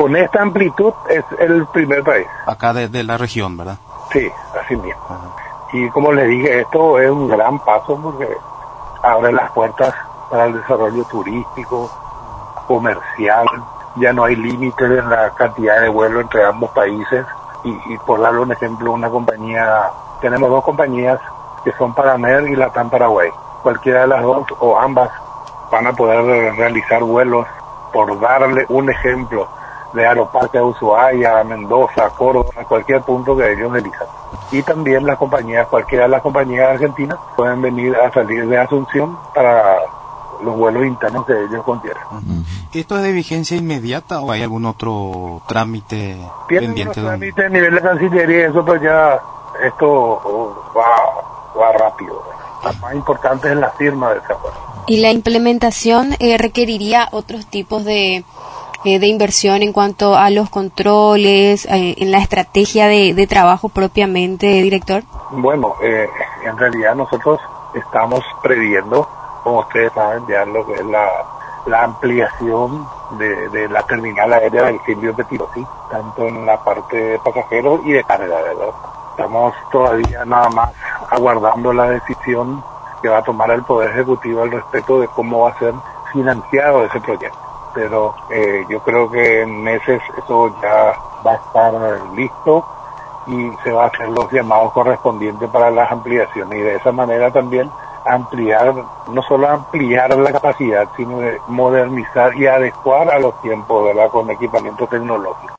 con esta amplitud es el primer país. Acá de la región, ¿verdad? Sí, así mismo. Ajá. Y como les dije, esto es un gran paso porque abre las puertas para el desarrollo turístico, comercial. Ya no hay límites en la cantidad de vuelos entre ambos países. Y por darle un ejemplo, tenemos dos compañías que son Paramer y Latam Paraguay. Cualquiera de las dos o ambas van a poder realizar vuelos, por darle un ejemplo, de Aeroparque de Ushuaia, a Mendoza, a Córdoba, a cualquier punto que ellos elijan. Y también cualquiera de las compañías argentinas pueden venir a salir de Asunción para los vuelos internos que ellos conquieran. Uh-huh. ¿Esto es de vigencia inmediata o hay algún otro trámite pendiente? Tienen trámite a nivel de Cancillería y eso, pues ya esto va rápido. Lo más importante es la firma de ese acuerdo. ¿Y la implementación requeriría otros tipos de inversión en cuanto a los controles, en la estrategia de trabajo propiamente, director? Bueno, en realidad nosotros estamos previendo, como ustedes saben, ya lo que es la ampliación de la terminal aérea del Silvio Pettirossi, tanto en la parte de pasajeros y de carga, ¿verdad? Estamos todavía nada más aguardando la decisión que va a tomar el Poder Ejecutivo al respecto de cómo va a ser financiado ese proyecto. Pero yo creo que en meses eso ya va a estar listo y se va a hacer los llamados correspondientes para las ampliaciones, y de esa manera también no solo ampliar la capacidad, sino de modernizar y adecuar a los tiempos, ¿verdad?, con equipamiento tecnológico.